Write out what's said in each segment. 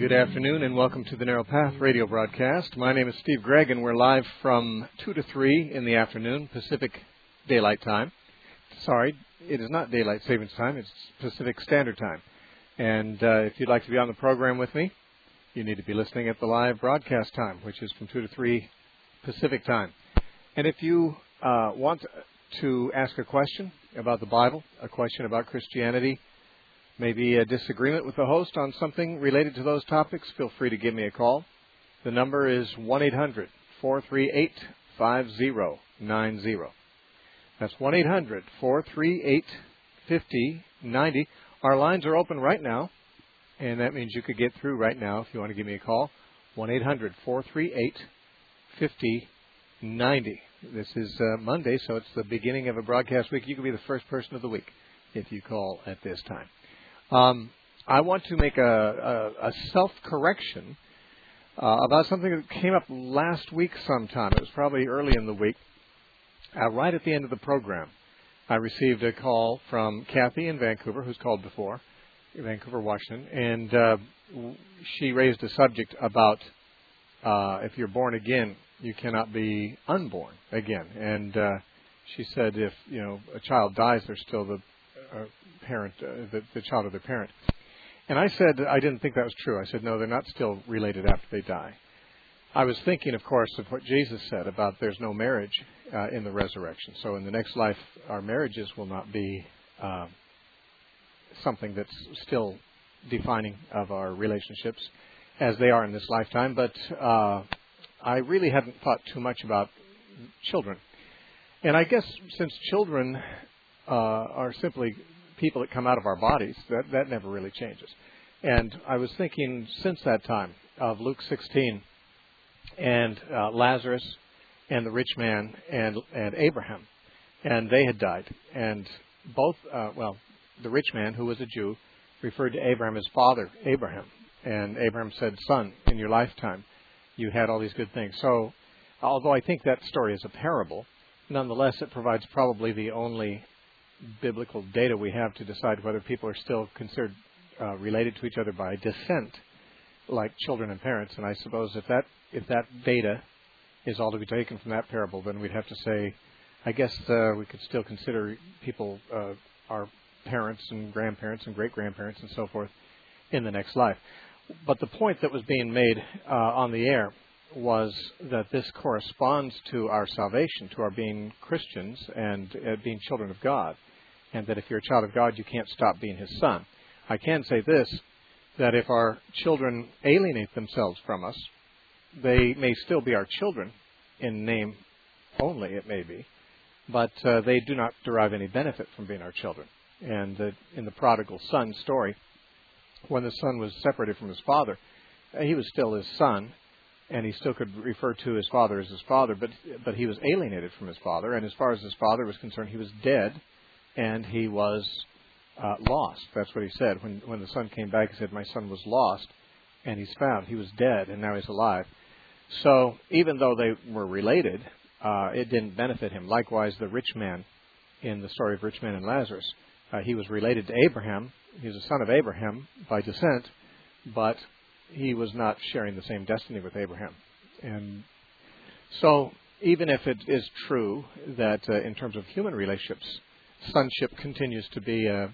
Good afternoon and welcome to the Narrow Path radio broadcast. My name is Steve Gregg and we're live from 2 to 3 in the afternoon, Pacific Daylight Time. Sorry, it is not Daylight Savings Time, it's Pacific Standard Time. And if you'd like to be on the program with me, you need to be listening at the live broadcast time, which is from 2 to 3 Pacific Time. And if you want to ask a question about the Bible, a question about Christianity, maybe a disagreement with the host on something related to those topics, feel free to give me a call. The number is 1-800-438-5090. That's 1-800-438-5090. Our lines are open right now, and that means you could get through right now if you want to give me a call. 1-800-438-5090. This is Monday, so it's the beginning of a broadcast week. You could be the first person of the week if you call at this time. I want to make a self-correction about something that came up last week sometime. It was probably early in the week. Right at the end of the program, I received a call from Kathy in Vancouver, who's called before, Vancouver, Washington, and she raised a subject about if you're born again, you cannot be unborn again. And she said if a child dies, they're still the parent, the child of their parent. And I said I didn't think that was true. I said, no, they're not still related after they die. I was thinking, of course, of what Jesus said about there's no marriage in the resurrection. So in the next life, our marriages will not be something that's still defining of our relationships as they are in this lifetime. But I really hadn't thought too much about children. And I guess since children are simply people that come out of our bodies, that never really changes. And I was thinking since that time of Luke 16 and Lazarus and the rich man and Abraham, and they had died. And both, the rich man, who was a Jew, referred to Abraham as father Abraham. And Abraham said, son, in your lifetime, you had all these good things. So although I think that story is a parable, nonetheless, it provides probably the only biblical data we have to decide whether people are still considered related to each other by descent, like children and parents. And I suppose if that data is all to be taken from that parable, then we'd have to say, I guess we could still consider people our parents and grandparents and great-grandparents and so forth in the next life. But the point that was being made on the air was that this corresponds to our salvation, to our being Christians and being children of God, and that if you're a child of God, you can't stop being His son. I can say this, that if our children alienate themselves from us, they may still be our children, in name only it may be, but they do not derive any benefit from being our children. And in the prodigal son story, when the son was separated from his father, he was still his son, and he still could refer to his father as his father, but he was alienated from his father, and as far as his father was concerned, he was dead, and he was lost. That's what he said. When the son came back, he said, my son was lost, and he's found. He was dead, and now he's alive. So even though they were related, it didn't benefit him. Likewise, the rich man in the story of rich man and Lazarus, he was related to Abraham. He was a son of Abraham by descent, but he was not sharing the same destiny with Abraham. And so even if it is true that in terms of human relationships, sonship continues to be a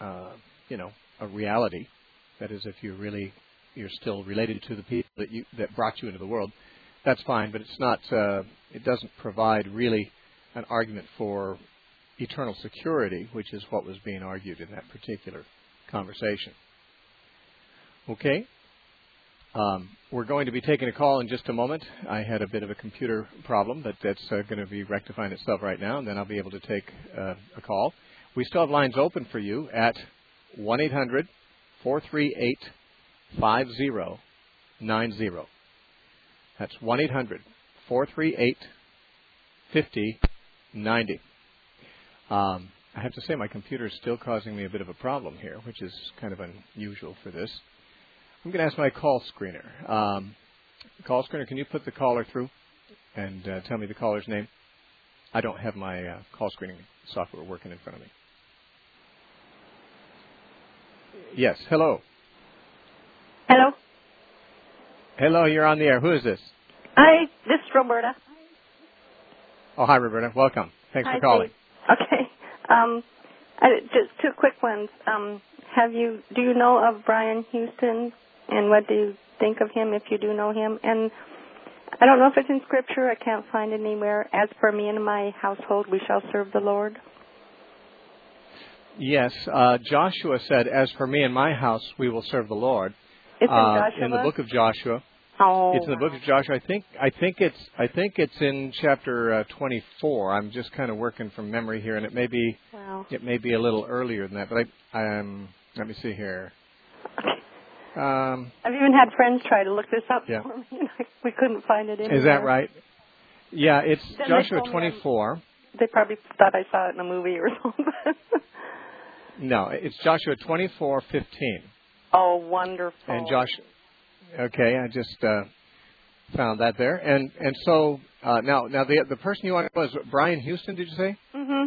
reality. That is, if you're still related to the people that brought you into the world, that's fine. But it's not. It doesn't provide really an argument for eternal security, which is what was being argued in that particular conversation. Okay. We're going to be taking a call in just a moment. I had a bit of a computer problem, but that's going to be rectifying itself right now, and then I'll be able to take a call. We still have lines open for you at 1-800-438-5090. That's 1-800-438-5090. I have to say my computer is still causing me a bit of a problem here, which is kind of unusual for this. I'm going to ask my call screener. Call screener, can you put the caller through and tell me the caller's name? I don't have my call screening software working in front of me. Yes, hello. Hello. Hello, you're on the air. Who is this? Hi, this is Roberta. Oh, hi, Roberta. Welcome. Thanks Hi, for calling. Steve. Okay. Just two quick ones. Do you know of Brian Houston, and what do you think of him if you do know him? And I don't know if it's in Scripture. I can't find it anywhere. As for me and my household, we shall serve the Lord. Yes, Joshua said, "As for me and my house, we will serve the Lord." It's in Joshua. In the book of Joshua. Oh, it's in the book of Joshua. I think it's in chapter 24. I'm just kind of working from memory here, and it may be a little earlier than that. But let me see here. I've even had friends try to look this up for me, and we couldn't find it anywhere. Is that right? Yeah, it's then Joshua 24. They probably thought I saw it in a movie or something. No, it's Joshua 24:15. Oh, wonderful. And okay, I just found that there. And so now the person you want was Brian Houston, did you say? Mm-hmm.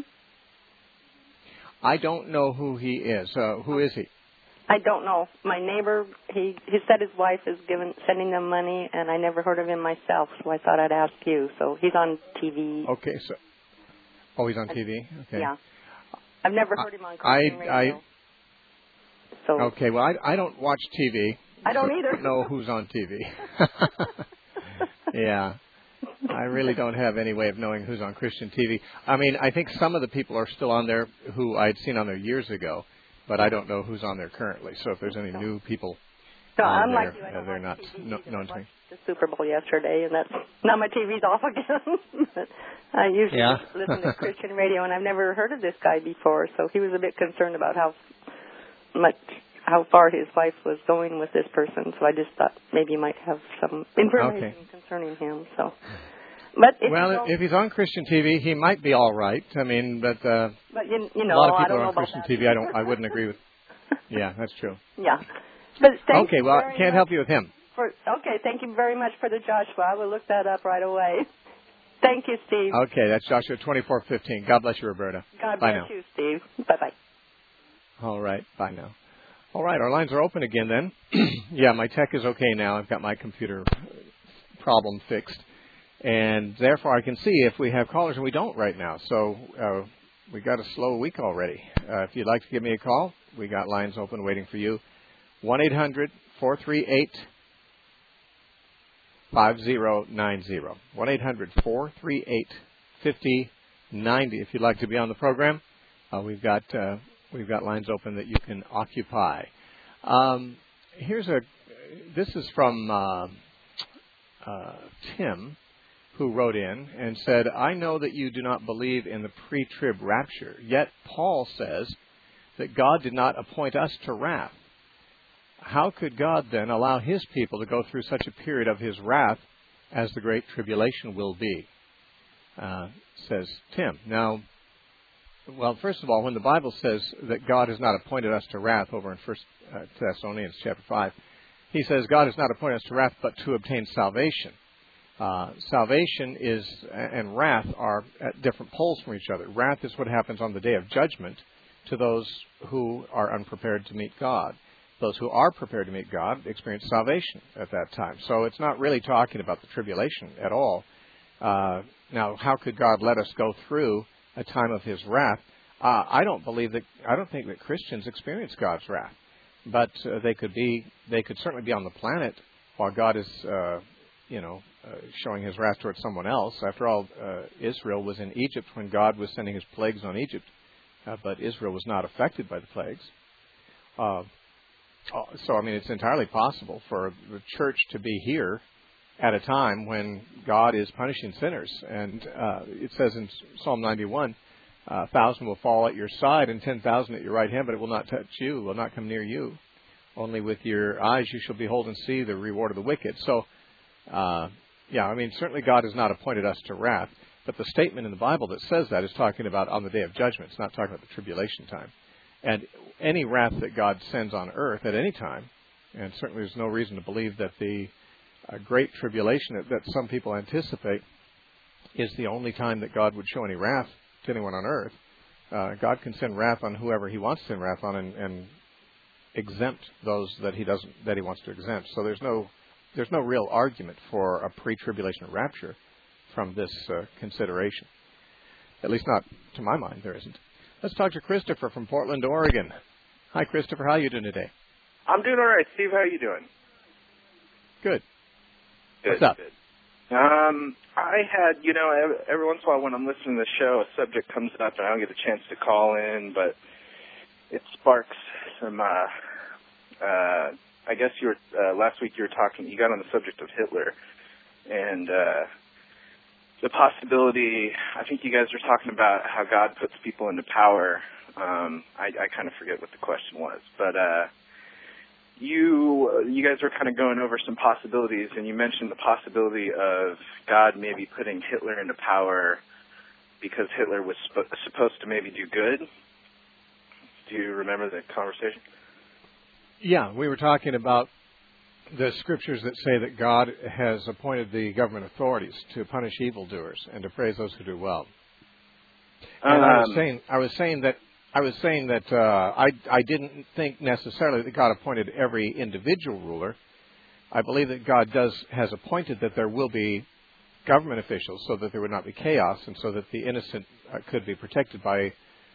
I don't know who he is. Who is he? I don't know. My neighbor, he said his wife is sending them money, and I never heard of him myself, so I thought I'd ask you. So he's on TV. Okay, he's on TV? Okay. Yeah. I've never heard him on Christian radio. Okay, well, I don't watch TV. I don't either. I don't know who's on TV. Yeah. I really don't have any way of knowing who's on Christian TV. I mean, I think some of the people are still on there who I'd seen on there years ago, but I don't know who's on there currently. So if there's any new people on there, unlike you, they're not known to me. The Super Bowl yesterday, and now my TV's off again. I usually listen to Christian radio, and I've never heard of this guy before, so he was a bit concerned about how far his wife was going with this person. So I just thought maybe you might have some information concerning him. So, but if he's on Christian TV, he might be all right. I mean, but you know, a lot of people are on Christian TV. I wouldn't agree with. Yeah, that's true. Yeah, but okay. Well, I can't help you with him. Okay, thank you very much for the Joshua. I will look that up right away. Thank you, Steve. Okay, that's Joshua 24:15. God bless you, Roberta. God bless you, Steve. Bye-bye. All right, bye now. All right, our lines are open again then. Yeah, my tech is okay now. I've got my computer problem fixed. And therefore I can see if we have callers, and we don't right now. So we got a slow week already. If you'd like to give me a call, we got lines open waiting for you. 1-800-438 5090. 1-800-438-5090. If you'd like to be on the program, we've got lines open that you can occupy. This is from Tim, who wrote in and said, "I know that you do not believe in the pre-trib rapture, yet Paul says that God did not appoint us to wrath. How could God then allow his people to go through such a period of his wrath as the Great Tribulation will be?" Says Tim. Now, well, first of all, when the Bible says that God has not appointed us to wrath over in 1 Thessalonians chapter 5, he says God has not appointed us to wrath but to obtain salvation. Salvation and wrath are at different poles from each other. Wrath is what happens on the day of judgment to those who are unprepared to meet God. Those who are prepared to meet God experience salvation at that time. So it's not really talking about the tribulation at all. Now, how could God let us go through a time of his wrath? I don't think that Christians experience God's wrath, but they could certainly be on the planet while God is showing his wrath towards someone else. After all, Israel was in Egypt when God was sending his plagues on Egypt, but Israel was not affected by the plagues. So, I mean, it's entirely possible for the church to be here at a time when God is punishing sinners. And it says in Psalm 91, 1,000 will fall at your side and 10,000 at your right hand, but it will not touch you, will not come near you. Only with your eyes you shall behold and see the reward of the wicked. So, certainly God has not appointed us to wrath. But the statement in the Bible that says that is talking about on the day of judgment. It's not talking about the tribulation time. And any wrath that God sends on earth at any time, and certainly there's no reason to believe that the great tribulation that some people anticipate is the only time that God would show any wrath to anyone on earth. God can send wrath on whoever he wants to send wrath on and exempt those that he wants to exempt. So there's no there's no real argument for a pre-tribulation rapture from this consideration. At least not to my mind, there isn't. Let's talk to Christopher from Portland, Oregon. Hi, Christopher. How are you doing today? I'm doing all right. Steve, how are you doing? Good. Good. What's up? Good. I had, every once in a while when I'm listening to the show, a subject comes up and I don't get a chance to call in, but it sparks some, I guess last week you got on the subject of Hitler and, the possibility, I think you guys were talking about how God puts people into power. I kind of forget what the question was, but, you guys were kind of going over some possibilities, and you mentioned the possibility of God maybe putting Hitler into power because Hitler was supposed to maybe do good. Do you remember the conversation? Yeah, we were talking about the scriptures that say that God has appointed the government authorities to punish evildoers and to praise those who do well. And I was saying that I didn't think necessarily that God appointed every individual ruler. I believe that God has appointed that there will be government officials so that there would not be chaos and so that the innocent could be protected by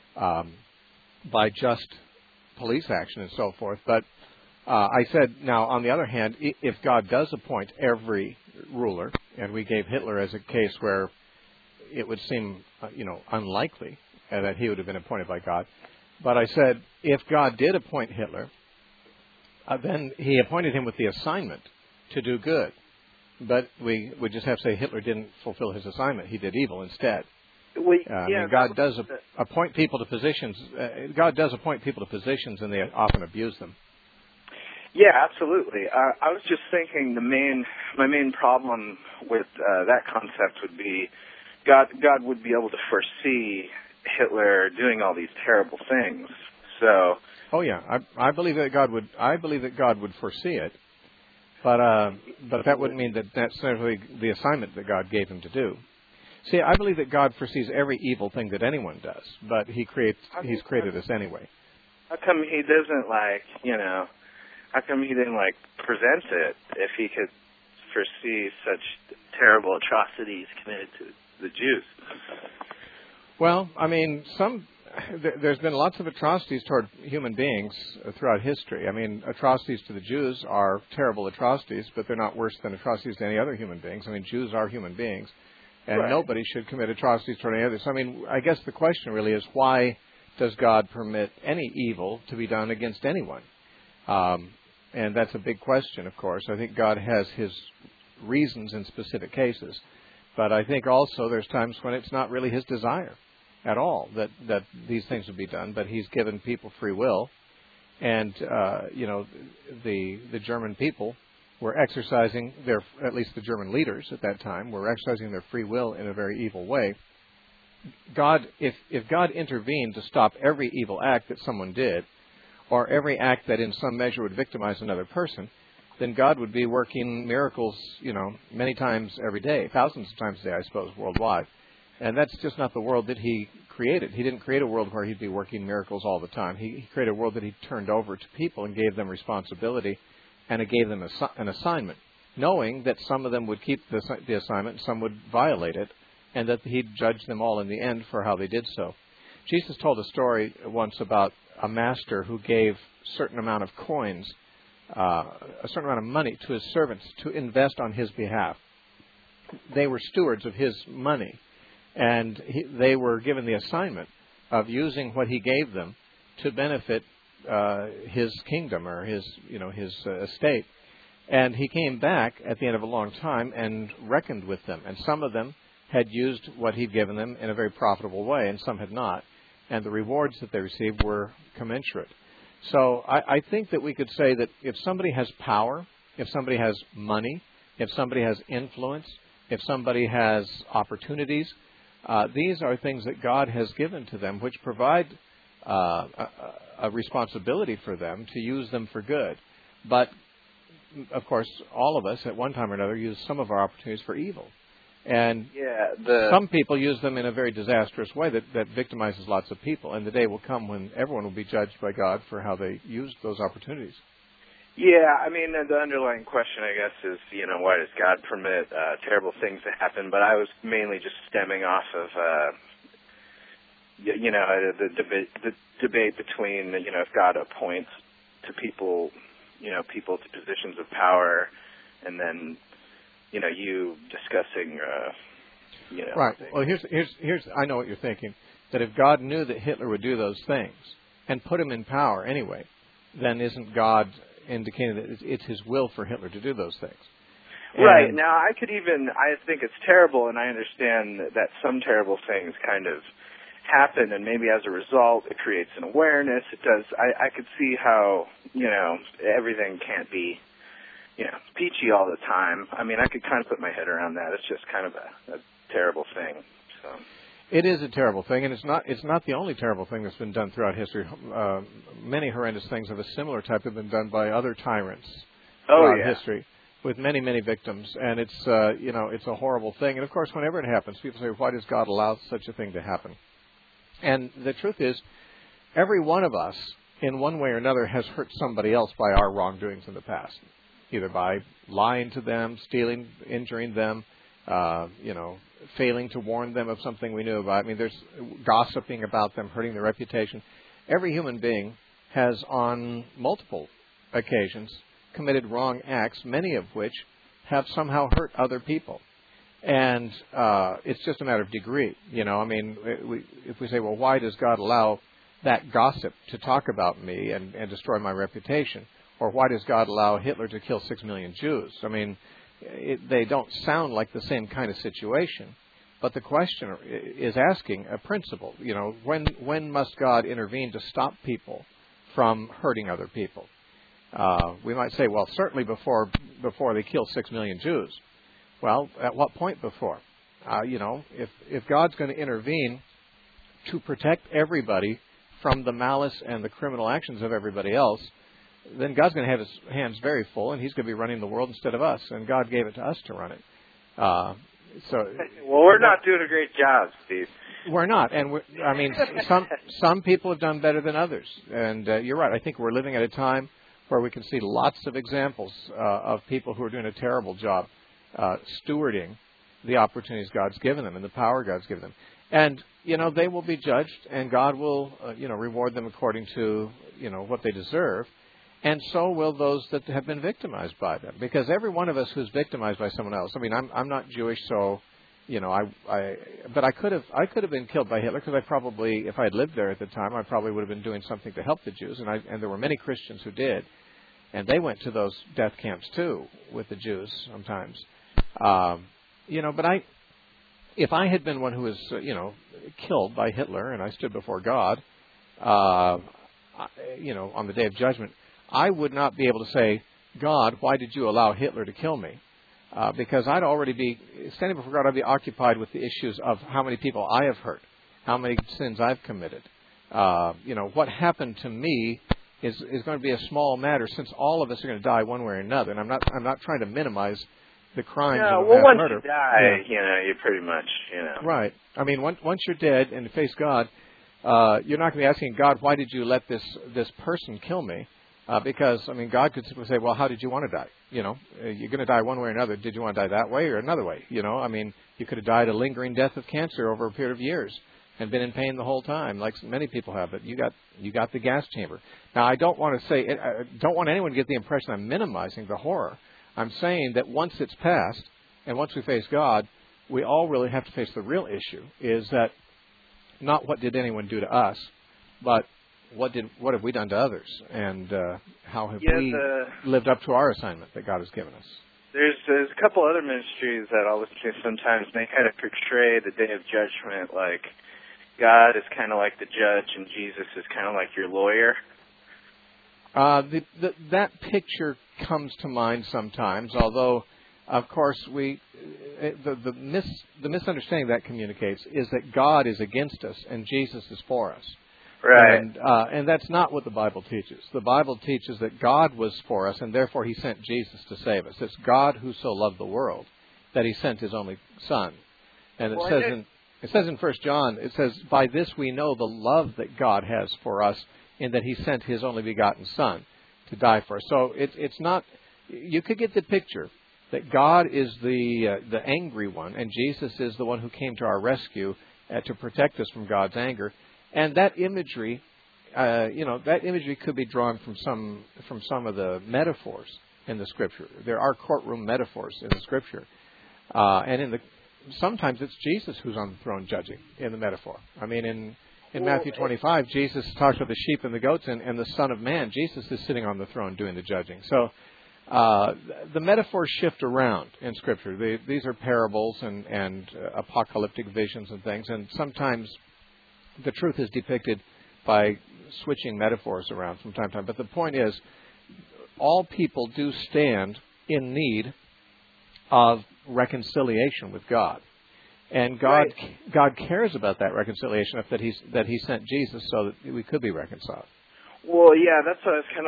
just police action and so forth. But I said, now, on the other hand, if God does appoint every ruler, and we gave Hitler as a case where it would seem, unlikely that he would have been appointed by God. But I said, if God did appoint Hitler, then he appointed him with the assignment to do good. But we would just have to say Hitler didn't fulfill his assignment. He did evil instead. God does appoint people to positions. God does appoint people to positions, and they often abuse them. Yeah, absolutely. I was just thinking my main problem with that concept would be God would be able to foresee Hitler doing all these terrible things. So. Oh yeah, I believe that God would. I believe that God would foresee it, but that wouldn't mean that that's necessarily the assignment that God gave him to do. See, I believe that God foresees every evil thing that anyone does, but He's created us anyway. How come He doesn't How come He didn't present it if He could foresee such terrible atrocities committed to the Jews? Well, I mean, there's been lots of atrocities toward human beings throughout history. I mean, atrocities to the Jews are terrible atrocities, but they're not worse than atrocities to any other human beings. I mean, Jews are human beings, and right. Nobody should commit atrocities toward any others. So, I mean, I guess the question really is, why does God permit any evil to be done against anyone? And that's a big question, of course. I think God has His reasons in specific cases. But I think also there's times when it's not really His desire at all that these things would be done, but He's given people free will, and the German people were exercising at least the German leaders at that time were exercising their free will in a very evil way. If God intervened to stop every evil act that someone did, or every act that in some measure would victimize another person, then God would be working miracles, many times every day, thousands of times a day, I suppose, worldwide. And that's just not the world that He created. He didn't create a world where He'd be working miracles all the time. He created a world that He turned over to people and gave them responsibility, and it gave them an assignment, knowing that some of them would keep the assignment and some would violate it, and that He'd judge them all in the end for how they did so. Jesus told a story once about a master who gave a certain amount of coins, a certain amount of money to his servants to invest on his behalf. They were stewards of his money, and they were given the assignment of using what he gave them to benefit his kingdom or his estate. And he came back at the end of a long time and reckoned with them. And some of them had used what he'd given them in a very profitable way, and some had not. And the rewards that they received were commensurate. So I think that we could say that if somebody has power, if somebody has money, if somebody has influence, if somebody has opportunities, these are things that God has given to them, which provide a responsibility for them to use them for good. But, of course, all of us at one time or another use some of our opportunities for evil. And some people use them in a very disastrous way that victimizes lots of people. And the day will come when everyone will be judged by God for how they used those opportunities. Yeah, I mean, the underlying question, I guess, is, why does God permit terrible things to happen? But I was mainly just stemming off of, the debate between, if God appoints to people, people to positions of power, and then, you discussing, Right. Well, here's. I know what you're thinking. That if God knew that Hitler would do those things and put him in power anyway, then isn't God indicating that it's His will for Hitler to do those things? Right. Now, I think it's terrible, and I understand that some terrible things kind of happen, and maybe as a result, it creates an awareness. It does. I could see how, everything can't be, peachy all the time. I mean, I could kind of put my head around that. It's just kind of a terrible thing. So. It is a terrible thing, and it's not the only terrible thing that's been done throughout history. Many horrendous things of a similar type have been done by other tyrants throughout history, with many, many victims. And it's it's a horrible thing. And of course, whenever it happens, people say, "Why does God allow such a thing to happen?" And the truth is, every one of us, in one way or another, has hurt somebody else by our wrongdoings in the past, either by lying to them, stealing, injuring them, failing to warn them of something we knew about. I mean, there's gossiping about them, hurting their reputation. Every human being has, on multiple occasions, committed wrong acts, many of which have somehow hurt other people. And it's just a matter of degree. I mean, if we say, well, why does God allow that gossip to talk about me and destroy my reputation? Or why does God allow Hitler to kill 6 million Jews? I mean, they don't sound like the same kind of situation. But the question is asking a principle. When must God intervene to stop people from hurting other people? We might say, well, certainly before they kill 6 million Jews. Well, at what point before? If God's going to intervene to protect everybody from the malice and the criminal actions of everybody else, then God's going to have His hands very full, and He's going to be running the world instead of us. And God gave it to us to run it. Well, we're not doing a great job, Steve. We're not, and some people have done better than others. And you're right. I think we're living at a time where we can see lots of examples of people who are doing a terrible job stewarding the opportunities God's given them and the power God's given them. And, they will be judged, and God will, reward them according to, what they deserve. And so will those that have been victimized by them. Because every one of us who's victimized by someone else, I mean, I'm not Jewish, so, but I could have been killed by Hitler, because I probably, if I had lived there at the time, I probably would have been doing something to help the Jews. And there were many Christians who did. And they went to those death camps, too, with the Jews sometimes. But if I had been one who was, killed by Hitler, and I stood before God, on the day of judgment, I would not be able to say, God, why did you allow Hitler to kill me? Because I'd already be, standing before God, I'd be occupied with the issues of how many people I have hurt, how many sins I've committed. What happened to me is going to be a small matter, since all of us are going to die one way or another. And I'm not trying to minimize the crimes of once murder. You die, you pretty much, Right. I mean, once you're dead and face God, you're not going to be asking God, why did you let this person kill me? Because, I mean, God could simply say, well, how did you want to die? You're going to die one way or another. Did you want to die that way or another way? I mean, you could have died a lingering death of cancer over a period of years and been in pain the whole time, like many people have. But you got the gas chamber. Now, I don't want anyone to get the impression I'm minimizing the horror. I'm saying that once it's passed and once we face God, we all really have to face the real issue, is that not what did anyone do to us, but what have we done to others, and how have we lived up to our assignment that God has given us? There's a couple other ministries that I'll listen to sometimes, and they kind of portray the day of judgment like God is kind of like the judge and Jesus is kind of like your lawyer. That picture comes to mind sometimes, although, of course, the misunderstanding that communicates is that God is against us and Jesus is for us. Right. And that's not what the Bible teaches. The Bible teaches that God was for us, and therefore He sent Jesus to save us. It's God who so loved the world that He sent His only Son. And it says in 1 John, it says, by this we know the love that God has for us, in that He sent His only begotten Son, to die for us. So it's not. You could get the picture that God is the angry one, and Jesus is the one who came to our rescue to protect us from God's anger. And that imagery, that imagery could be drawn from some of the metaphors in the Scripture. There are courtroom metaphors in the Scripture, and sometimes it's Jesus who's on the throne judging in the metaphor. I mean, in Matthew 25, Jesus talks about the sheep and the goats, and the Son of Man, Jesus, is sitting on the throne doing the judging. So the metaphors shift around in Scripture. These are parables and apocalyptic visions and things, and sometimes the truth is depicted by switching metaphors around from time to time. But the point is, all people do stand in need of reconciliation with God. And God cares about that reconciliation, that He sent Jesus so that we could be reconciled. Well, yeah, that's what I was kind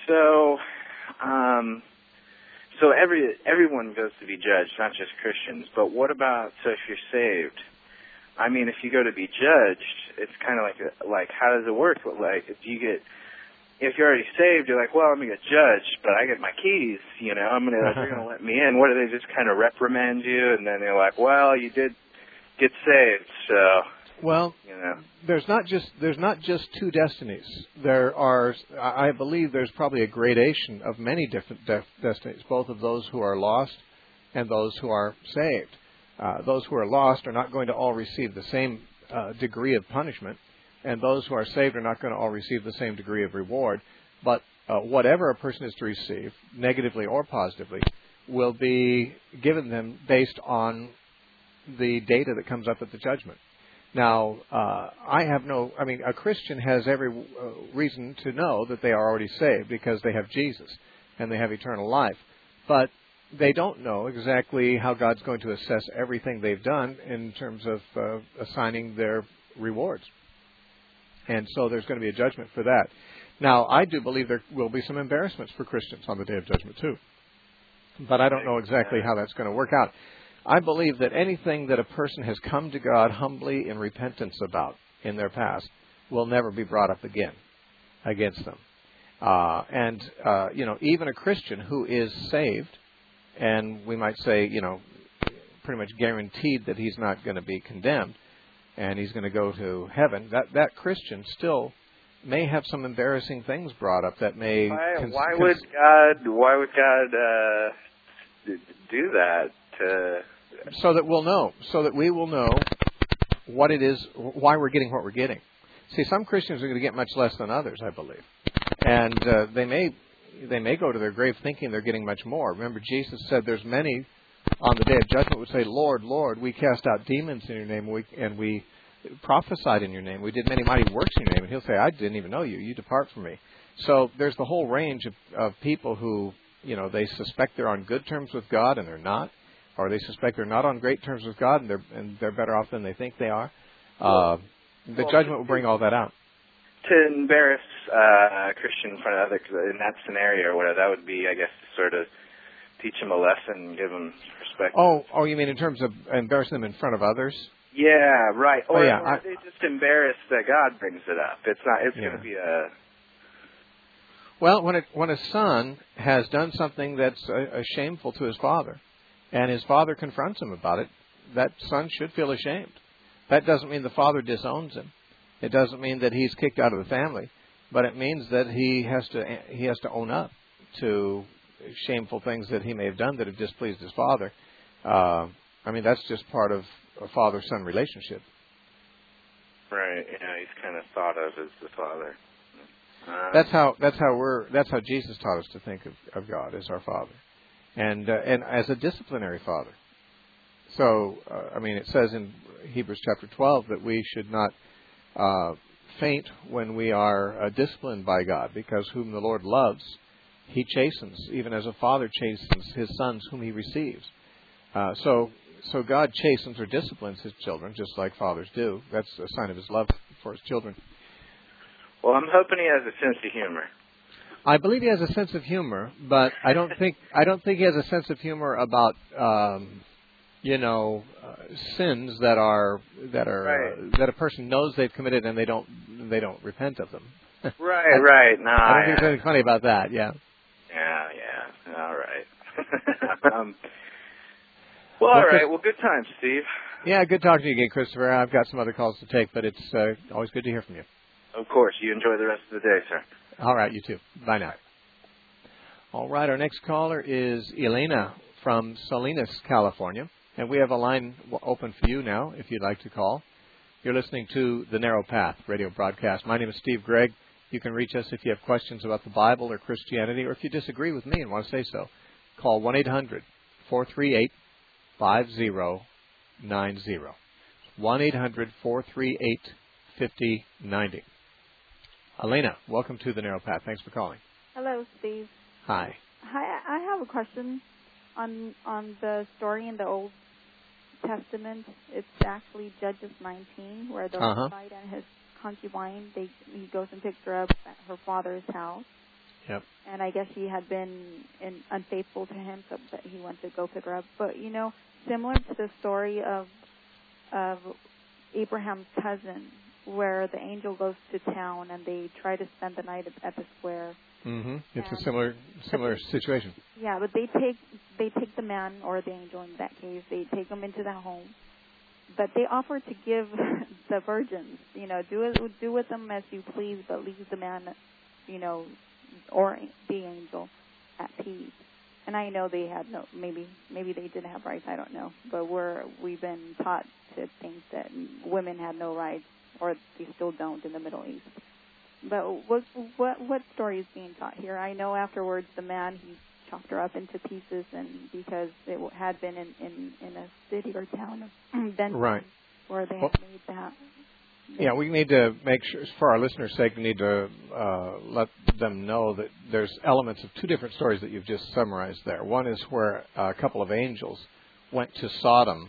of... So everyone goes to be judged, not just Christians. But what about, so if you're saved? I mean, if you go to be judged, it's kind of like how does it work? Like, if you're already saved, you're like, well, I'm going to get judged, but I get my keys, they're going to let me in. What do they just kind of reprimand you? And then they're like, well, you did get saved, so... Well, there's not just two destinies. I believe there's probably a gradation of many different destinies, both of those who are lost and those who are saved. Those who are lost are not going to all receive the same degree of punishment, and those who are saved are not going to all receive the same degree of reward. But whatever a person is to receive, negatively or positively, will be given them based on the data that comes up at the judgment. Now, a Christian has every reason to know that they are already saved because they have Jesus and they have eternal life. But they don't know exactly how God's going to assess everything they've done in terms of assigning their rewards. And so there's going to be a judgment for that. Now, I do believe there will be some embarrassments for Christians on the Day of Judgment too. But I don't know exactly how that's going to work out. I believe that anything that a person has come to God humbly in repentance about in their past will never be brought up again against them. Even a Christian who is saved, and we might say, pretty much guaranteed that he's not going to be condemned and he's going to go to heaven, that Christian still may have some embarrassing things brought up that may... Why would God do that? So that we will know what it is, why we're getting what we're getting. See, some Christians are going to get much less than others, I believe, and they may go to their grave thinking they're getting much more. Remember, Jesus said, "There's many on the Day of Judgment would say, Lord, Lord, we cast out demons in Your name, and we prophesied in Your name. We did many mighty works in Your name." And He'll say, "I didn't even know you. You depart from me." So there's the whole range of people who, they suspect they're on good terms with God and they're not. Or they suspect they're not on great terms with God, and they're better off than they think they are. The judgment will bring all that out. To embarrass a Christian in front of others in that scenario, or whatever, that would be, I guess, to sort of teach them a lesson, give them respect. Oh, you mean in terms of embarrassing them in front of others? Yeah, right. Or they just embarrass that God brings it up. It's going to be a... Well, when a son has done something that's shameful to his father, and his father confronts him about it, that son should feel ashamed. That doesn't mean the father disowns him. It doesn't mean that he's kicked out of the family, but it means that he has to own up to shameful things that he may have done that have displeased his father. That's just part of a father-son relationship. Right. Yeah, he's kind of thought of as the father. That's how Jesus taught us to think of God as our Father. And as a disciplinary father. So, it says in Hebrews chapter 12 that we should not faint when we are disciplined by God, because whom the Lord loves, He chastens, even as a father chastens His sons whom He receives. So God chastens or disciplines His children, just like fathers do. That's a sign of His love for His children. Well, I'm hoping He has a sense of humor. I believe He has a sense of humor, but I don't think He has a sense of humor about sins that a person knows they've committed and they don't repent of them. Right. No, I don't think there's anything funny about that. Yeah. Yeah. All right. Well, all right. Well, good times, Steve. Yeah, good talking to you again, Christopher. I've got some other calls to take, but it's always good to hear from you. Of course. You enjoy the rest of the day, sir. All right, you too. Bye now. All right, our next caller is Elena from Salinas, California. And we have a line open for you now if you'd like to call. You're listening to The Narrow Path radio broadcast. My name is Steve Gregg. You can reach us if you have questions about the Bible or Christianity, or if you disagree with me and want to say so. Call 1-800-438-5090. 1-800-438-5090. Elena, welcome to The Narrow Path. Thanks for calling. Hello, Steve. Hi. Hi, I have a question on the story in the Old Testament. It's actually Judges 19, where the Levite and his concubine, he goes and picks her up at her father's house. Yep. And I guess she had been unfaithful to him, so that he went to go pick her up. But, similar to the story of Abraham's cousin, where the angel goes to town and they try to spend the night at the square. Mm-hmm. It's a similar situation. Yeah, but they take the man, or the angel in that case, they take him into the home. But they offer to give the virgins, do with them as you please, but leave the man, or the angel at peace. And I know they had maybe they didn't have rights, I don't know. But we've been taught to think that women had no rights, or they still don't in the Middle East. But what story is being taught here? I know afterwards the man, he chopped her up into pieces, and because it had been in a city or town of Benjamin, right, where they had made that. Yeah, we need to make sure, for our listeners' sake, we need to let them know that there's elements of two different stories that you've just summarized there. One is where a couple of angels went to Sodom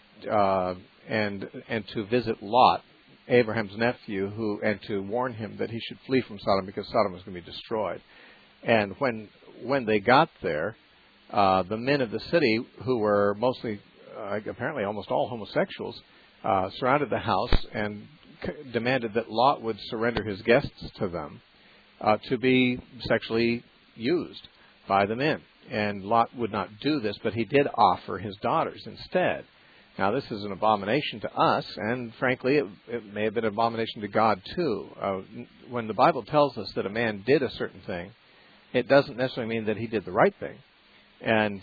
and to visit Lot, Abraham's nephew, and to warn him that he should flee from Sodom because Sodom was going to be destroyed. And when they got there, the men of the city, who were mostly, apparently almost all homosexuals, surrounded the house and demanded that Lot would surrender his guests to them to be sexually used by the men. And Lot would not do this, but he did offer his daughters instead. Now, this is an abomination to us, and frankly, it may have been an abomination to God, too. When the Bible tells us that a man did a certain thing, it doesn't necessarily mean that he did the right thing. And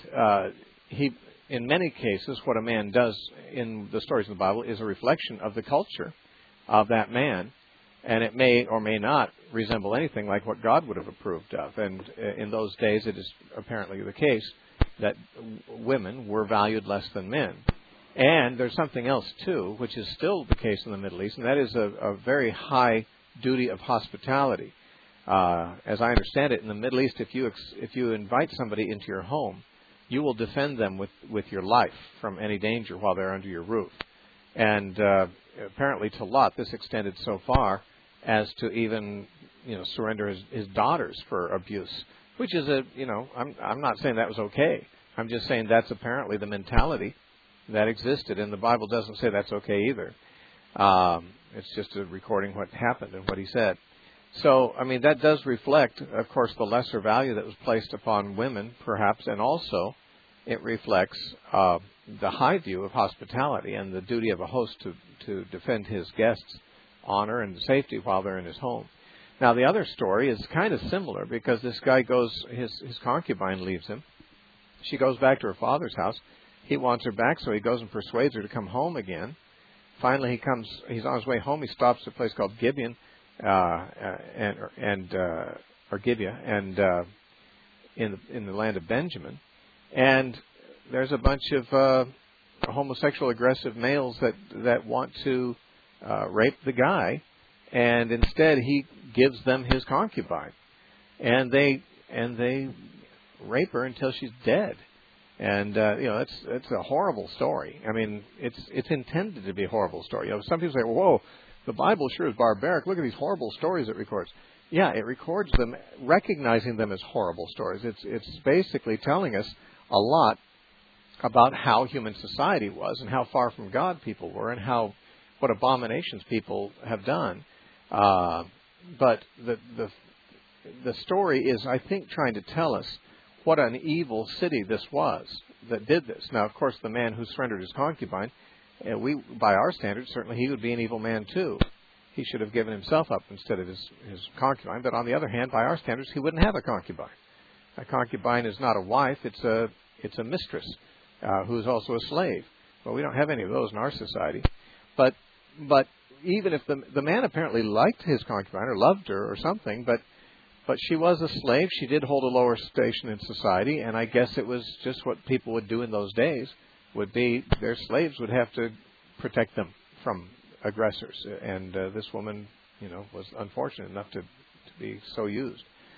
in many cases, what a man does in the stories of the Bible is a reflection of the culture of that man, and it may or may not resemble anything like what God would have approved of. And in those days, it is apparently the case that women were valued less than men. And there's something else, too, which is still the case in the Middle East, and that is a very high duty of hospitality. As I understand it, in the Middle East, if you invite somebody into your home, you will defend them with your life from any danger while they're under your roof. And apparently to Lot, this extended so far as to even surrender his daughters for abuse, which is I'm not saying that was okay. I'm just saying that's apparently the mentality that existed, and the Bible doesn't say that's okay either. It's just a recording what happened and what he said. So, that does reflect, of course, the lesser value that was placed upon women, perhaps, and also it reflects the high view of hospitality and the duty of a host to defend his guests' honor and safety while they're in his home. Now, the other story is kind of similar because this guy his concubine leaves him. She goes back to her father's house. He wants her back, so he goes and persuades her to come home again. Finally, he's on his way home. He stops at a place called Gibeon, or Gibeah, and in the land of Benjamin. And there's a bunch of homosexual aggressive males that want to rape the guy, and instead he gives them his concubine, and they rape her until she's dead. And it's a horrible story. It's intended to be a horrible story. Some people say, "Whoa, the Bible sure is barbaric. Look at these horrible stories it records." Yeah, it records them, recognizing them as horrible stories. It's basically telling us a lot about how human society was and how far from God people were and what abominations people have done. the story is, I think, trying to tell us what an evil city this was that did this. Now, of course, the man who surrendered his concubine, by our standards, certainly he would be an evil man too. He should have given himself up instead of his concubine. But on the other hand, by our standards, he wouldn't have a concubine. A concubine is not a wife; it's a mistress who is also a slave. Well, we don't have any of those in our society. But even if the man apparently liked his concubine or loved her or something, but she was a slave. She did hold a lower station in society, and I guess it was just what people would do in those days. Would be their slaves would have to protect them from aggressors, and this woman, was unfortunate enough to be so used.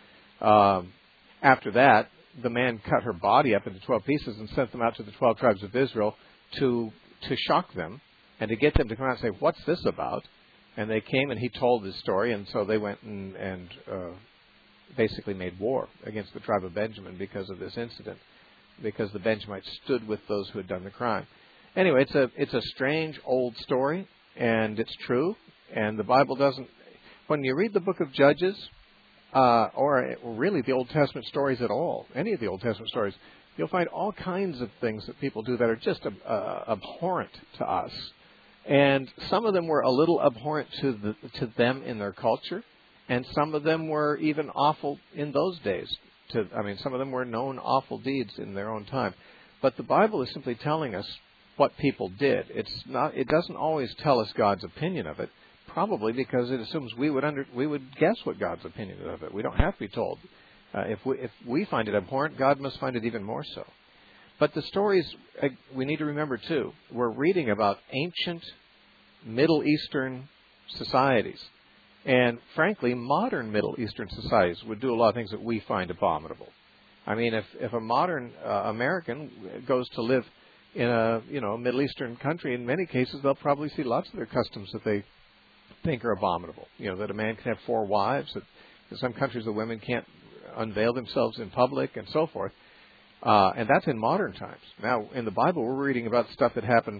After that, the man cut her body up into 12 pieces and sent them out to the 12 tribes of Israel to shock them and to get them to come out and say, "What's this about?" And they came, and he told this story, and so they went and basically made war against the tribe of Benjamin because of this incident, because the Benjamites stood with those who had done the crime. Anyway, it's a strange old story, and it's true, and the Bible doesn't. When you read the book of Judges, or really the Old Testament stories at all, any of the Old Testament stories, you'll find all kinds of things that people do that are just abhorrent to us. And some of them were a little abhorrent to them in their culture, and some of them were even awful in those days. Some of them were known awful deeds in their own time. But the Bible is simply telling us what people did. It doesn't always tell us God's opinion of it, probably because it assumes we would guess what God's opinion of it. We don't have to be told. If we find it abhorrent, God must find it even more so. But the stories, we need to remember too, we're reading about ancient Middle Eastern societies. And frankly, modern Middle Eastern societies would do a lot of things that we find abominable. I mean, if a modern American goes to live in a Middle Eastern country, in many cases they'll probably see lots of their customs that they think are abominable. That a man can have 4 wives. That in some countries the women can't unveil themselves in public, and so forth. And that's in modern times. Now, in the Bible, we're reading about stuff that happened,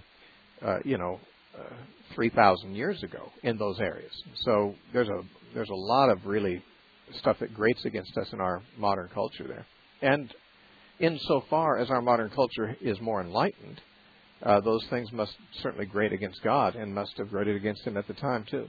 3,000 years ago in those areas. So there's a lot of really stuff that grates against us in our modern culture there. And insofar as our modern culture is more enlightened, those things must certainly grate against God and must have grated against Him at the time too.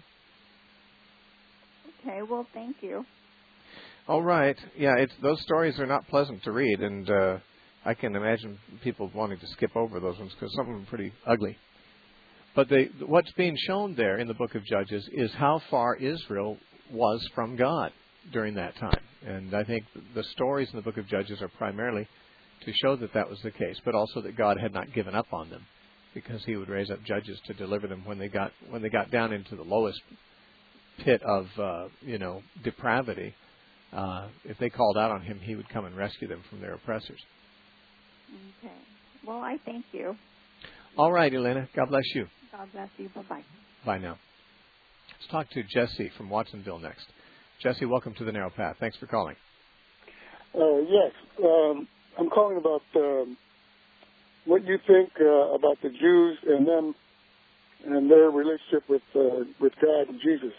Okay, well, thank you. All right. Yeah, those stories are not pleasant to read, and I can imagine people wanting to skip over those ones because some of them are pretty ugly. But what's being shown there in the book of Judges is how far Israel was from God during that time. And I think the stories in the book of Judges are primarily to show that was the case, but also that God had not given up on them, because He would raise up judges to deliver them when they got down into the lowest pit of depravity. If they called out on Him, He would come and rescue them from their oppressors. Okay. Well, I thank you. All right, Elena. God bless you. God bless you. Bye-bye. Bye now. Let's talk to Jesse from Watsonville next. Jesse, welcome to the Narrow Path. Thanks for calling. Yes. I'm calling about what you think about the Jews and them and their relationship with God and Jesus.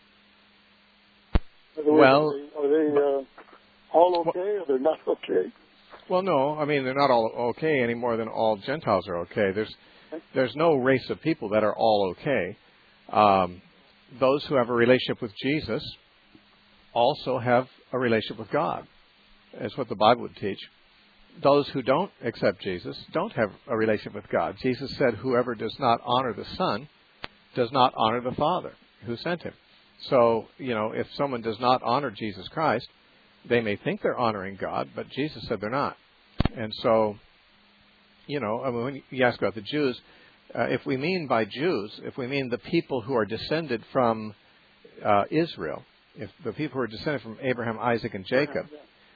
Well, are they all okay, or they're not okay? Well, no. I mean, they're not all okay any more than all Gentiles are okay. There's no race of people that are all okay. Those who have a relationship with Jesus also have a relationship with God. That's what the Bible would teach. Those who don't accept Jesus don't have a relationship with God. Jesus said, "Whoever does not honor the Son does not honor the Father who sent Him." So, if someone does not honor Jesus Christ, they may think they're honoring God, but Jesus said they're not. And so, when you ask about the Jews, if we mean by Jews, if we mean the people who are descended from Israel, if the people who are descended from Abraham, Isaac, and Jacob,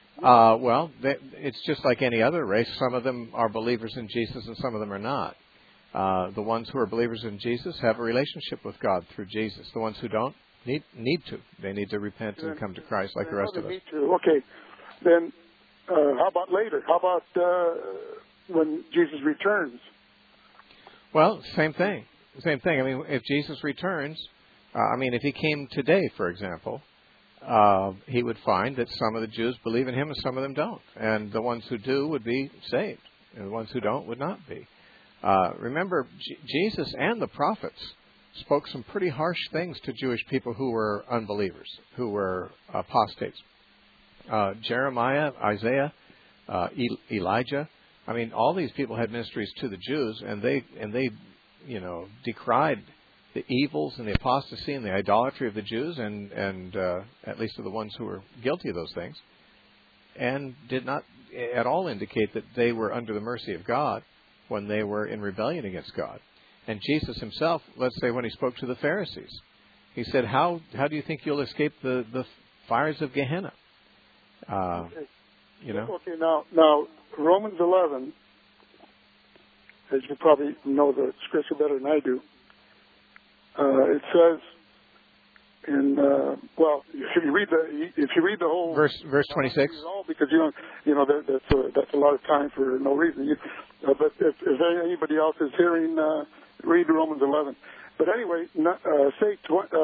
it's just like any other race. Some of them are believers in Jesus and some of them are not. The ones who are believers in Jesus have a relationship with God through Jesus. The ones who don't need to. They need to repent and come to Christ like the rest of us. Okay. Then how about later? How about when Jesus returns? Well, same thing. I mean, if Jesus returns, if He came today, for example, he would find that some of the Jews believe in him and some of them don't. And the ones who do would be saved, and the ones who don't would not be. Remember, Jesus and the prophets spoke some pretty harsh things to Jewish people who were unbelievers, who were apostates. Jeremiah, Isaiah, Elijah. I mean, all these people had ministries to the Jews, and they decried the evils and the apostasy and the idolatry of the Jews, and at least of the ones who were guilty of those things, and did not at all indicate that they were under the mercy of God when they were in rebellion against God. And Jesus himself, let's say when he spoke to the Pharisees, he said, how do you think you'll escape the fires of Gehenna? Okay, now Romans 11, as you probably know the scripture better than I do, it says in if you read the whole verse 26, because that's a lot of time for no reason. But if anybody else is hearing, read Romans 11. But anyway, say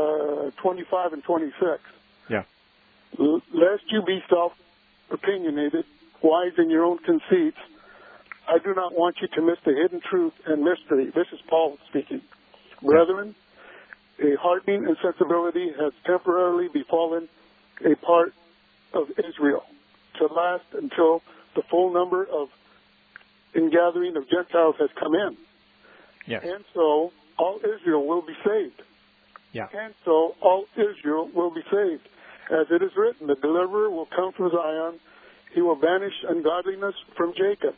25 and 26. Yeah. Lest you be self-opinionated, wise in your own conceits, I do not want you to miss the hidden truth and mystery. This is Paul speaking. Brethren, a hardening insensibility has temporarily befallen a part of Israel to last until the full number of ingathering of Gentiles has come in. Yes. And so all Israel will be saved. Yeah. And so all Israel will be saved. As it is written, the deliverer will come from Zion. He will banish ungodliness from Jacob.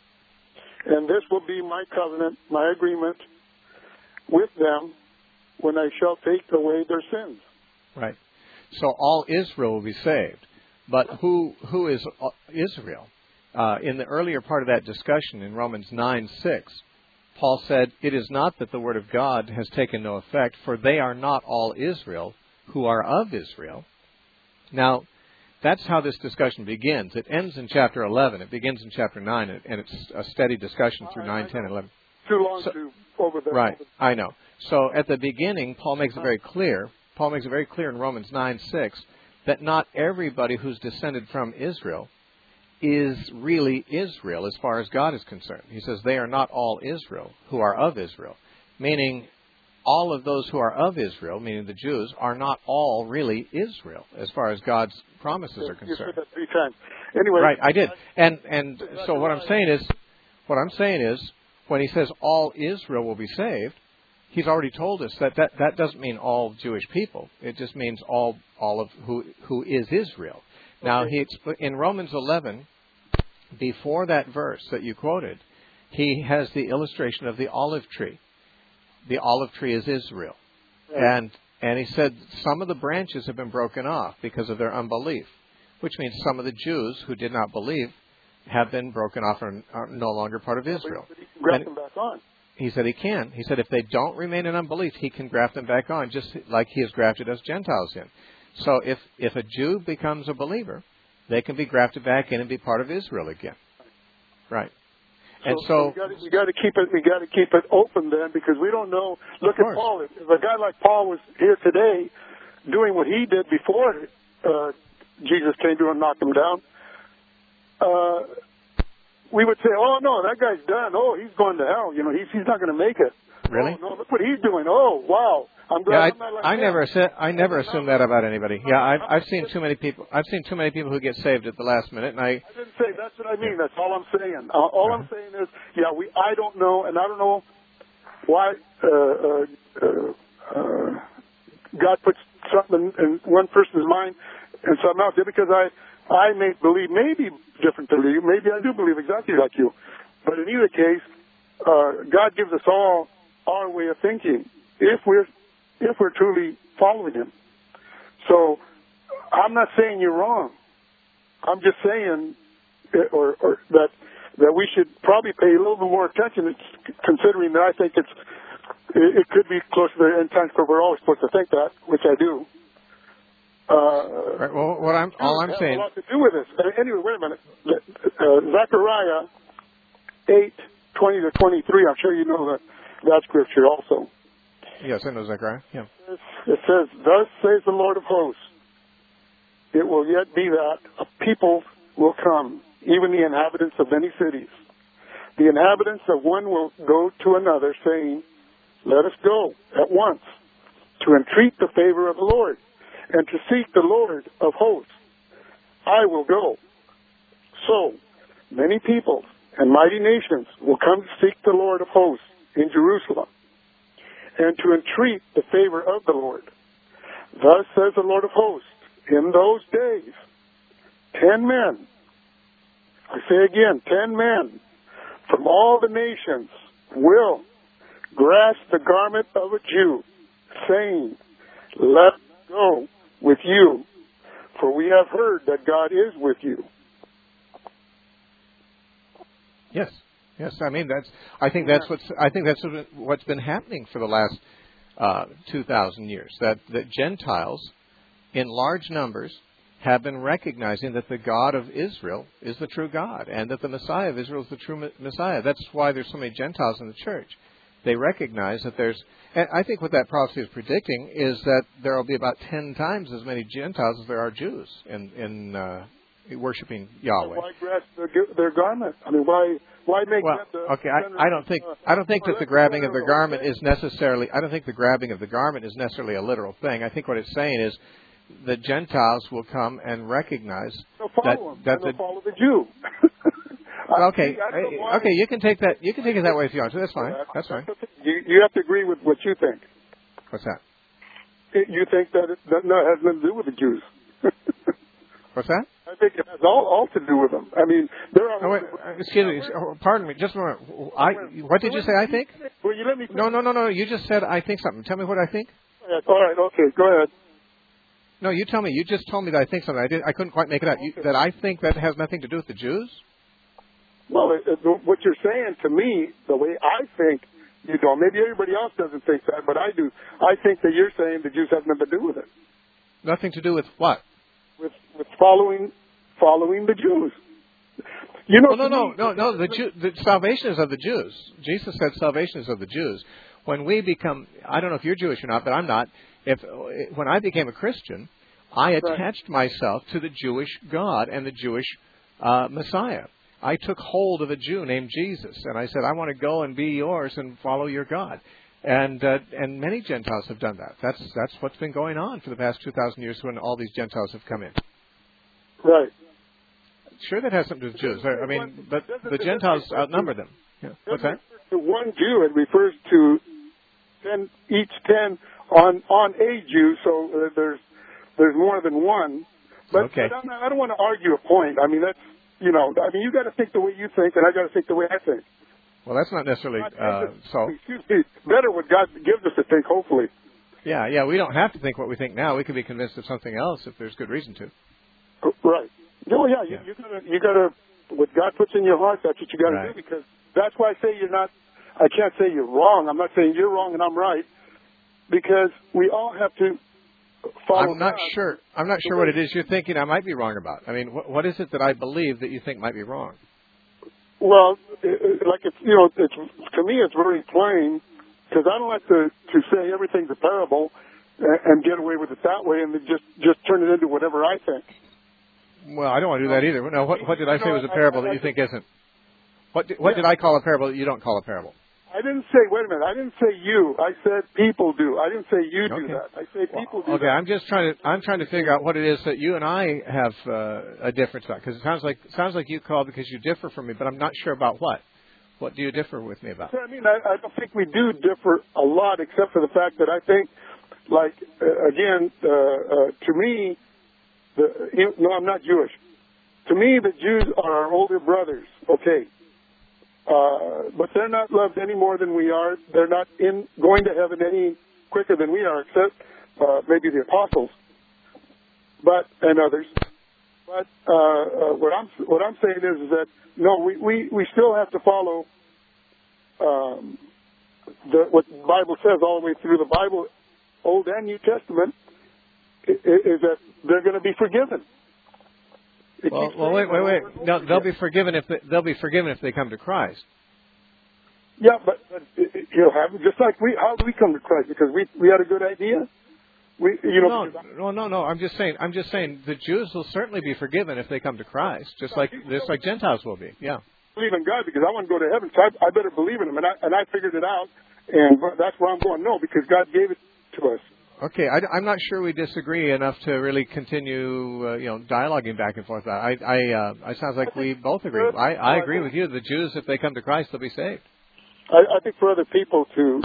And this will be my covenant, my agreement with them when I shall take away their sins. Right. So all Israel will be saved. But who is Israel? In the earlier part of that discussion in Romans 9:6, Paul said, it is not that the word of God has taken no effect, for they are not all Israel who are of Israel. Now, that's how this discussion begins. It ends in chapter 11. It begins in chapter 9, and it's a steady discussion through 9, 10, and 11. Too long to over there. Right, I know. So at the beginning, Paul makes it very clear. Paul makes it very clear in Romans 9:6 that not everybody who's descended from Israel is really Israel as far as God is concerned. He says they are not all Israel who are of Israel, meaning all of those who are of Israel, meaning the Jews, are not all really Israel as far as God's promises are concerned. You said that 3 times. Anyway, right, I did. And so what I'm saying is, when he says all Israel will be saved, he's already told us that doesn't mean all Jewish people. It just means all of who is Israel. Now, in Romans 11, before that verse that you quoted, he has the illustration of the olive tree. The olive tree is Israel. Right. And he said some of the branches have been broken off because of their unbelief, which means some of the Jews who did not believe have been broken off and are no longer part of Israel. But he can graft them back on. He said he can. He said if they don't remain in unbelief, he can graft them back on, just like he has grafted us Gentiles in. So if a Jew becomes a believer, they can be grafted back in and be part of Israel again. Right. And so we got to keep it open then, because we don't know. Look at Paul. If a guy like Paul was here today doing what he did before Jesus came to him and knocked him down, we would say, "Oh no, that guy's done. Oh, he's going to hell. You know, he's not going to make it." Really? Oh, no, look what he's doing. Oh, wow. I'm glad I'm not like I never assume that about anybody. Yeah, I've seen too many people. I've seen too many people who get saved at the last minute, and I didn't say that's what I mean. That's all I'm saying. All I'm saying is, I don't know, and I don't know why God puts something in one person's mind and something else. Because I may believe maybe different than you. Maybe I do believe exactly like you. But in either case, God gives us all our way of thinking if we're truly following Him. So I'm not saying you're wrong. I'm just saying, or that we should probably pay a little bit more attention, considering that I think it could be close to the end times, but we're always supposed to think that, which I do. Right. Well, all I'm saying. Has a lot to do with this. Anyway, wait a minute. Zechariah 8:20 to 23. I'm sure you know that scripture also. Yes, I know Zechariah. Yeah. It says, "Thus says the Lord of hosts, it will yet be that a people will come, even the inhabitants of many cities. The inhabitants of one will go to another, saying, let us go at once to entreat the favor of the Lord and to seek the Lord of hosts. I will go. So, many peoples and mighty nations will come to seek the Lord of hosts in Jerusalem and to entreat the favor of the Lord. Thus says the Lord of hosts, in those days, 10 men, I say again, 10 men from all the nations will grasp the garment of a Jew, saying, let us go with you, for we have heard that God is with you. Yes. I mean, I think that's what's been happening for the last 2,000 years. That Gentiles, in large numbers, have been recognizing that the God of Israel is the true God, and that the Messiah of Israel is the true Messiah. That's why there's so many Gentiles in the church. They recognize that and I think what that prophecy is predicting is that there will be about 10 times as many Gentiles as there are Jews in worshiping Yahweh. Why grasp their garment? I mean, why make that the... Okay, I don't think that the grabbing of the garment is necessarily... I don't think the grabbing of the garment is necessarily a literal thing. I think what it's saying is the Gentiles will come and recognize they'll follow the Jew. Okay, you can take that. You can take it that way if you want to. That's fine. That's fine. You have to agree with what you think. What's that? You think that it has nothing to do with the Jews. What's that? I think it has all to do with them. I mean, there are... Oh, wait, excuse me. Pardon me. Just a moment. What did you say, I think? Well, you let me... No. You just said I think something. Tell me what I think. All right. Okay. Go ahead. No, you tell me. You just told me that I think something. I couldn't quite make it out. Okay. That I think that has nothing to do with the Jews? Well, what you're saying to me, the way I think, you don't. Maybe everybody else doesn't think that, but I do. I think that you're saying the Jews have nothing to do with it. Nothing to do with what? With following the Jews. You know. No. The salvation is of the Jews. Jesus said salvation is of the Jews. When we become, I don't know if you're Jewish or not, but I'm not. When I became a Christian, I attached myself to the Jewish God and the Jewish Messiah. I took hold of a Jew named Jesus, and I said, I want to go and be yours and follow your God. And many Gentiles have done that. That's what's been going on for the past 2,000 years when all these Gentiles have come in. Right. Sure, that has something to do with Jews. I mean, but the Gentiles outnumber them. Yeah. What's that? To one Jew, it refers to each 10 on a Jew, so there's more than one. But I don't want to argue a point. I mean, that's... You know, I mean, you got to think the way you think, and I got to think the way I think. Well, that's not necessarily so. Excuse me. Better what God gives us to think, hopefully. Yeah. We don't have to think what we think now. We can be convinced of something else if there's good reason to. Right. No, yeah. You got to. What God puts in your heart, that's what you got to do. Because that's why I say you're not. I can't say you're wrong. I'm not saying you're wrong and I'm right. Because we all have to. I'm not sure what it is you're thinking I might be wrong about. I mean, what is it that I believe that you think might be wrong? Well, to me, it's very plain because I don't like to say everything's a parable and get away with it that way and then just turn it into whatever I think. Well, I don't want to do that either. No, what did I say was a parable that you think isn't? What did I call a parable that you don't call a parable? I didn't say, wait a minute, I didn't say you. I said people do. I didn't say you do that. I say people do that. I'm just trying to figure out what it is that you and I have a difference on. Because it sounds like you called because you differ from me, but I'm not sure about what. What do you differ with me about? I mean, I don't think we do differ a lot, except for the fact that I think, like, again, to me, no, I'm not Jewish. To me, the Jews are our older brothers, okay. But they're not loved any more than we are. They're not going to heaven any quicker than we are, except maybe the apostles, and others. But what I'm saying is that no, we still have to follow what the Bible says all the way through the Bible, Old and New Testament, is that they're going to be forgiven. Well, wait. No, they'll be forgiven if they come to Christ. Yeah, but just like how do we come to Christ? Because we had a good idea. No. I'm just saying the Jews will certainly be forgiven if they come to Christ, just like Gentiles will be. Yeah. I believe in God because I want to go to heaven, so I better believe in Him, and I figured it out, and that's where I'm going. No, because God gave it to us. Okay, I'm not sure we disagree enough to really continue, dialoguing back and forth. It sounds like we both agree. I agree with you. The Jews, if they come to Christ, they'll be saved. I think for other people to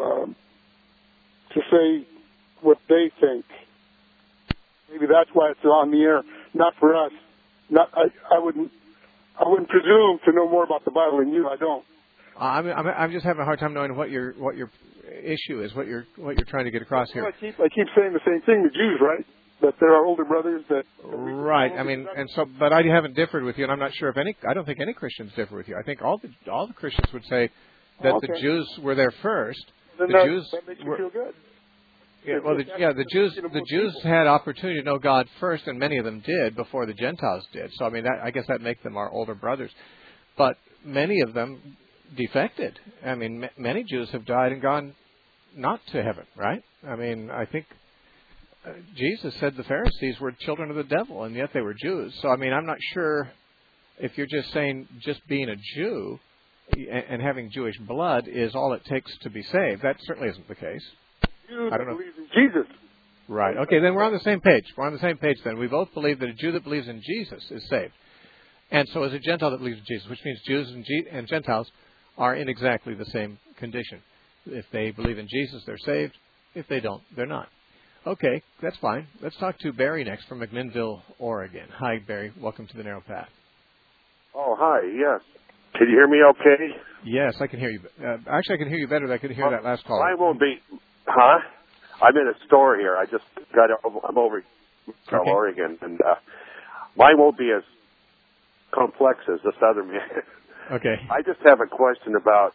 say what they think, maybe that's why it's on the air. Not for us. I wouldn't presume to know more about the Bible than you. I don't. I'm just having a hard time knowing what your issue is, what you're trying to get across here. I keep saying the same thing. The Jews, right? That there are older brothers that. Right. I mean, but I haven't differed with you, and I'm not sure if any. I don't think any Christians differ with you. I think all the Christians would say that the Jews were there first. Then the Jews that makes you feel good. Yeah, well, the Jews had opportunity to know God first, and many of them did before the Gentiles did. So, I mean, I guess that makes them our older brothers. But many of them defected. I mean, many Jews have died and gone not to heaven, right? I mean, I think Jesus said the Pharisees were children of the devil, and yet they were Jews. So, I mean, I'm not sure if you're just saying just being a Jew and having Jewish blood is all it takes to be saved. That certainly isn't the case. I don't know. Believes in Jesus. Right. Okay, then we're on the same page. We're on the same page then. We both believe that a Jew that believes in Jesus is saved. And so is a Gentile that believes in Jesus, which means Jews and Gentiles are in exactly the same condition. If they believe in Jesus, they're saved. If they don't, they're not. Okay, that's fine. Let's talk to Barry next from McMinnville, Oregon. Hi, Barry. Welcome to the Narrow Path. Oh, hi. Yes. Can you hear me okay? Yes, I can hear you. Actually, I can hear you better than I could hear that last call. I won't be... Huh? I'm in a store here. I'm over in Oregon, and mine won't be as complex as this other man. Okay. I just have a question about...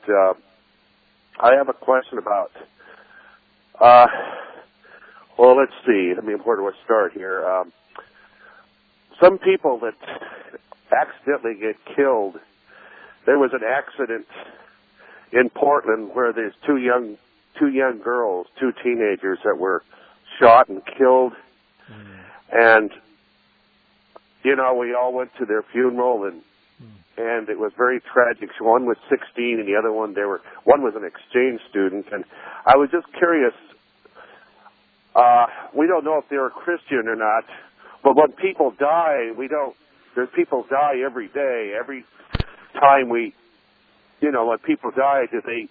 well, let's see. I mean, where do I start here? Some people that accidentally get killed. There was an accident in Portland where there's two young girls, two teenagers that were shot and killed. And, we all went to their funeral and it was very tragic. One was 16 and the other one was an exchange student. And I was just curious, we don't know if they were Christian or not, but when people die, there's people die every day. Every time when people die,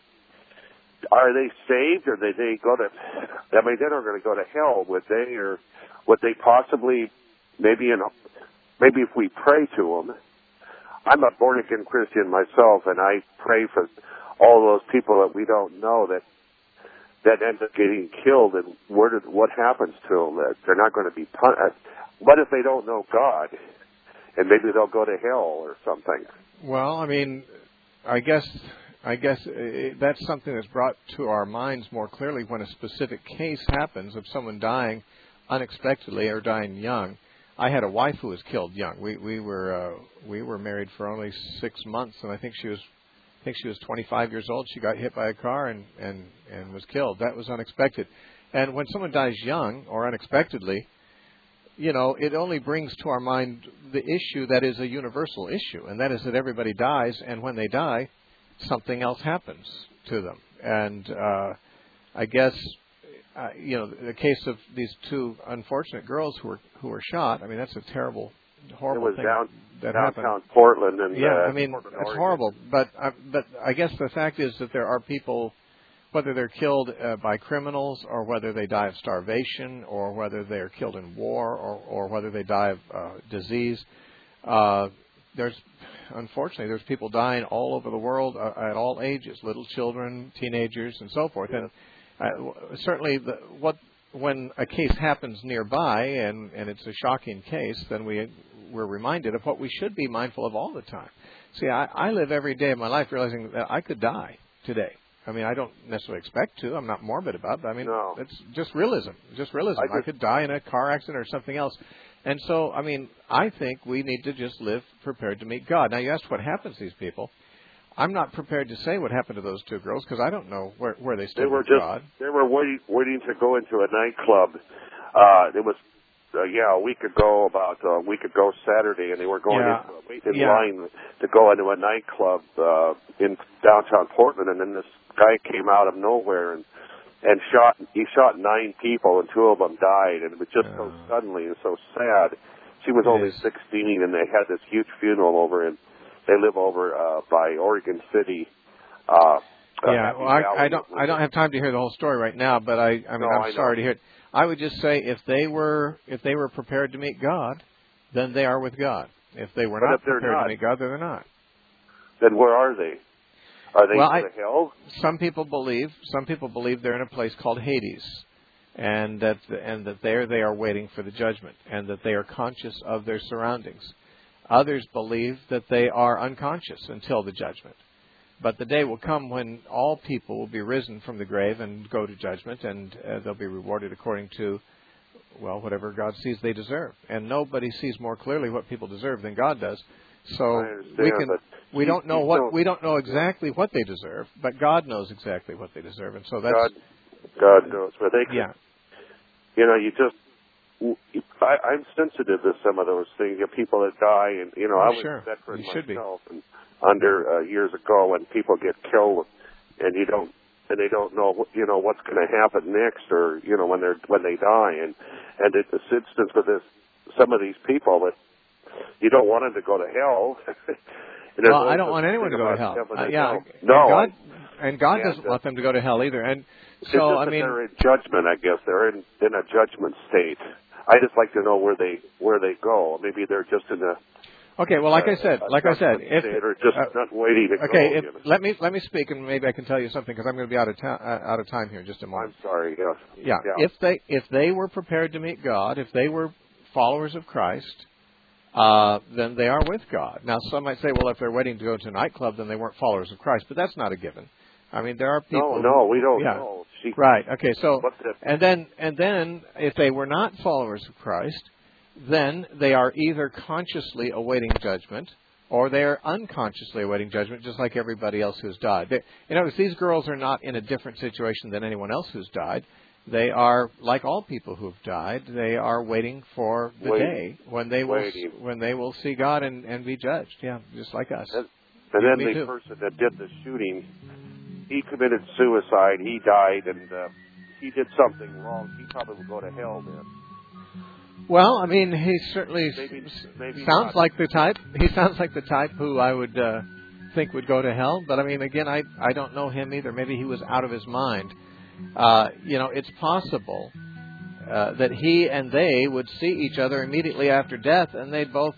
are they saved, or they go to? I mean, they're not going to go to hell, would they? Or would they possibly? Maybe if we pray to them. I'm a born again Christian myself, and I pray for all those people that we don't know that end up getting killed, and what happens to them? That they're not going to be punished. What if they don't know God, and maybe they'll go to hell or something? Well, I mean, I guess that's something that's brought to our minds more clearly when a specific case happens of someone dying unexpectedly or dying young. I had a wife who was killed young. We were married for only 6 months, and I think she was 25 years old. She got hit by a car and was killed. That was unexpected. And when someone dies young or unexpectedly, it only brings to our mind the issue that is a universal issue, and that is that everybody dies, and when they die, something else happens to them. And I guess, the case of these two unfortunate girls who were shot, I mean, that's a terrible, horrible thing that happened. Downtown Portland. And, I mean, it's horrible. But I guess the fact is that there are people, whether they're killed by criminals or whether they die of starvation or whether they're killed in war or whether they die of disease, unfortunately, there's people dying all over the world at all ages, little children, teenagers, and so forth. And certainly, when a case happens nearby and it's a shocking case, then we're reminded of what we should be mindful of all the time. See, I live every day of my life realizing that I could die today. I mean, I don't necessarily expect to. I'm not morbid about it. But I mean, it's just realism. I could die in a car accident or something else. And so, I mean, I think we need to just live prepared to meet God. Now, you asked what happens to these people. I'm not prepared to say what happened to those two girls because I don't know where they stood with God. They were waiting to go into a nightclub. It was a week ago Saturday, and they were going in line to go into a nightclub in downtown Portland, and then this guy came out of nowhere and shot 9 people, and 2 of them died, and it was just so suddenly and so sad. She was only 16, and they had this huge funeral over in. They live over by Oregon City. I don't have time to hear the whole story right now, but I'm sorry to hear it. I would just say if they were prepared to meet God, then they are with God. If they were not prepared to meet God, then they're not. Then where are they? Are they in the hell? Some people believe they're in a place called Hades, and that there they are waiting for the judgment, and that they are conscious of their surroundings. Others believe that they are unconscious until the judgment. But the day will come when all people will be risen from the grave and go to judgment, and they'll be rewarded according to, whatever God sees they deserve. And nobody sees more clearly what people deserve than God does. So we don't know exactly what they deserve, but God knows exactly what they deserve, and so that's God knows. But I'm sensitive to some of those things. People that die, and I was a veteran myself, and under years ago when people get killed, and they don't know what's going to happen next, or when they die, and in this instance with some of these people that you don't want them to go to hell. I don't want anyone to go to hell. God doesn't want them to go to hell either. And so they're in judgment. I guess they're in a judgment state. I just like to know where they go. Maybe they're just in a. Okay. Well, like I said, if they're just not waiting to go. Okay. Let me speak, and maybe I can tell you something because I'm going to be out of time here in just a moment. I'm sorry. Yes. Yeah. If they were prepared to meet God, if they were followers of Christ, then they are with God. Now, some might say, well, if they're waiting to go to a nightclub, then they weren't followers of Christ. But that's not a given. I mean, there are people. No, we don't know. Right. Okay. So, and then, if they were not followers of Christ, then they are either consciously awaiting judgment, or they are unconsciously awaiting judgment, just like everybody else who's died. These girls are not in a different situation than anyone else who's died. They are like all people who've died. They are waiting for the day when they will see God and be judged. Yeah, just like us. And then the person that did the shooting, he committed suicide. He died, and he did something wrong. He probably will go to hell then. Well, I mean, he certainly maybe sounds like the type. He sounds like the type who I would think would go to hell. But I mean, again, I don't know him either. Maybe he was out of his mind. It's possible that he and they would see each other immediately after death, and they'd both,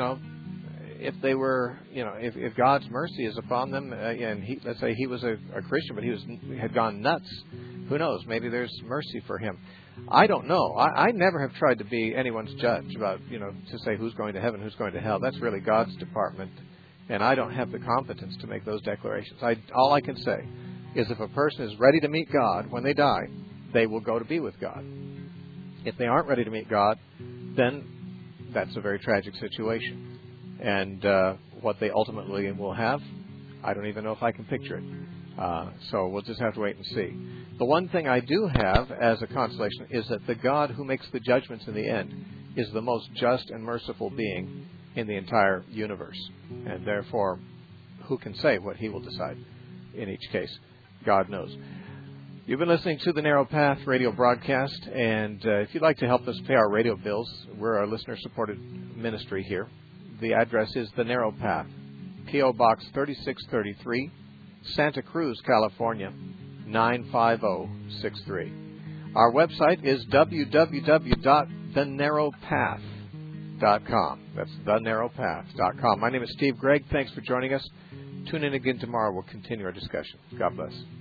if they were, if God's mercy is upon them, and let's say he was a Christian, but he had gone nuts. Who knows? Maybe there's mercy for him. I don't know. I never have tried to be anyone's judge about, to say who's going to heaven, who's going to hell. That's really God's department, and I don't have the competence to make those declarations. All I can say is if a person is ready to meet God when they die, they will go to be with God. If they aren't ready to meet God, then that's a very tragic situation. And what they ultimately will have, I don't even know if I can picture it. So we'll just have to wait and see. The one thing I do have as a consolation is that the God who makes the judgments in the end is the most just and merciful being in the entire universe. And therefore, who can say what he will decide in each case? God knows. You've been listening to the Narrow Path radio broadcast, and if you'd like to help us pay our radio bills, we're a listener-supported ministry here. The address is The Narrow Path, P.O. Box 3633, Santa Cruz, California, 95063. Our website is www.thenarrowpath.com. That's thenarrowpath.com. My name is Steve Gregg. Thanks for joining us. Tune in again tomorrow. We'll continue our discussion. God bless.